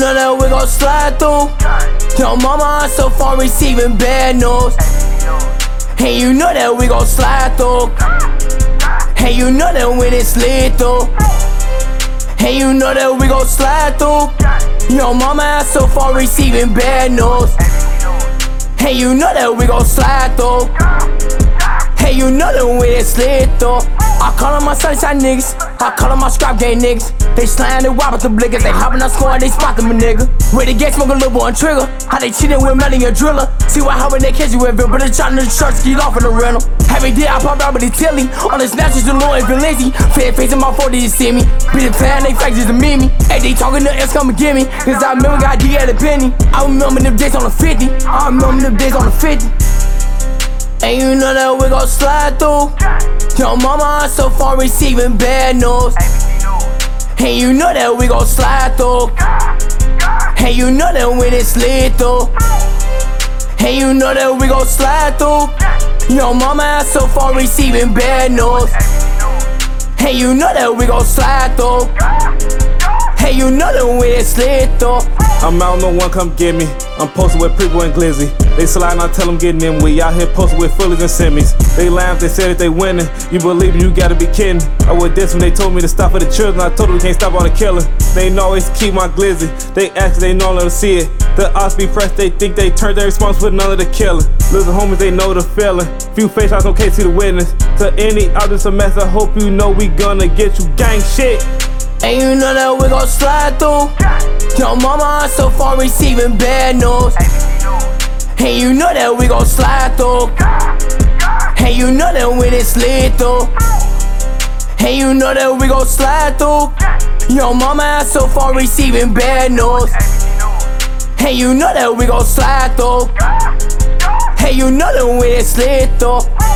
know that we gon' slide through. Your mama so far receiving bad news. And you know that we gon' slide through. And you know that when it's lethal. And you know that we gon' slide through. Your mama so far receiving bad news. And you know that we gon' slide through. And you know that when it's lethal. I call them my sunshine niggas, I call them my scrap game niggas. They slime, they wop with the blickers, they hoppin' on score and they spot them a nigga. Where they get smoke a little boy on trigger, how they cheatin' with melting a driller. See what happen, they catch you with it, but they tryna the shirts get off in the rental. Every day I pop out with the tilly, on the snatches the Lord and Valenzi. Fed facing my 40 to see me, be the fan, they facts just to meet me. Hey, they talkin' to us, come and get me, cause I remember got D at a penny. I remember them days on the 50, I remember them days on the 50. And you know that we gon' slide through. Your mama so far receiving bad news. And you know that we gon' slide through. And you know that when it's lethal. And you know that we gon' slide through. Your mama so far receiving bad news. And you know that we gon' slide through. And you know that when it's lethal. I'm out, no one come get me. I'm posted with Preebo and Glizzy. They sliding, I tell them getting in. We out here posted with Fullies and Semis. They laugh, they say that they winning. You believe me, you gotta be kidding. I was this when they told me to stop for the children. I told them we can't stop on the killer. They know always keep my Glizzy. They ask, they know to see it. The odds be pressed, they think they turned their response with none of the killing. Little homies, they know the feeling. Few face shots, okay, see the witness. To any other semester, hope you know we gonna get you gang shit. And you know that we gon' slide through. Your mama so far receiving bad news. And you know that we gon' slide through. And you know that when it's lethal. And you know that we gon' slide through. Your mama so far receiving bad news. And you know that we gon' slide through. And you know that when it's lethal.